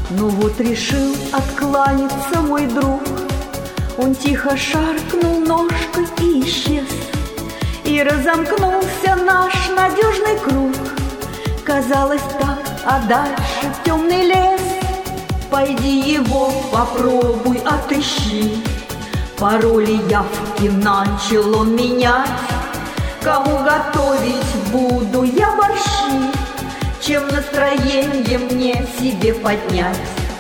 Ну вот решил откланяться мой друг. Он тихо шаркнул ножкой и исчез, и разомкнулся наш надежный круг. Казалось так, а дальше темный лес. Пойди его попробуй отыщи. Пароли явки начал он менять. Кому готовить буду я борщи, чем настроение мне себе поднять.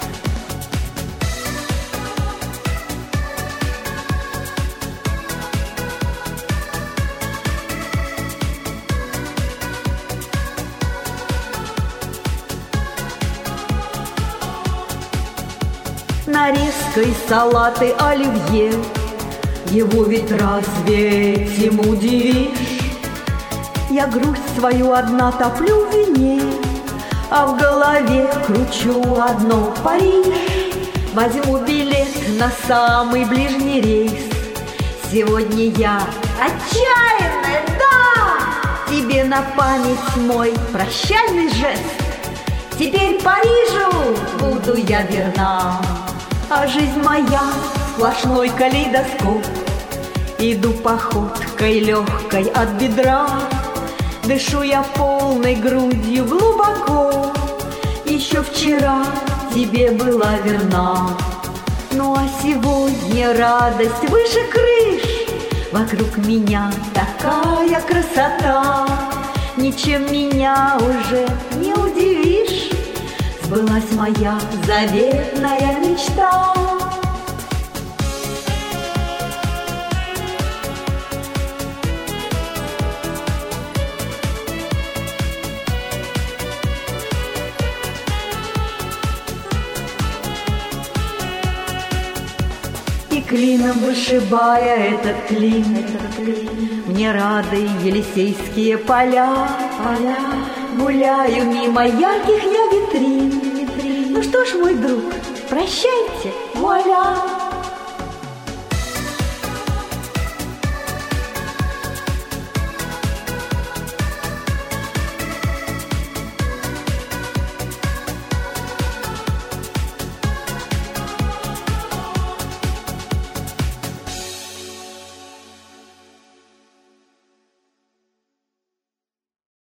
Нарезкой салаты оливье, его ведь разве этим удивишь? Я грусть свою одна топлю в вине, а в голове кручу одно Париж. Возьму билет на самый ближний рейс. Сегодня я отчаянная, да! Тебе на память мой прощальный жест. Теперь Парижу буду я верна, а жизнь моя сплошной калейдоскоп. Иду походкой легкой от бедра, дышу я полной грудью глубоко. Еще вчера тебе была верна, ну а сегодня радость выше крыш. Вокруг меня такая красота, ничем меня уже не удивишь. Сбылась моя заветная мечта. И клином вышибая этот клин, мне рады Елисейские поля. Гуляю мимо ярких я витрин. Ну что ж, мой друг, прощайте, вуаля.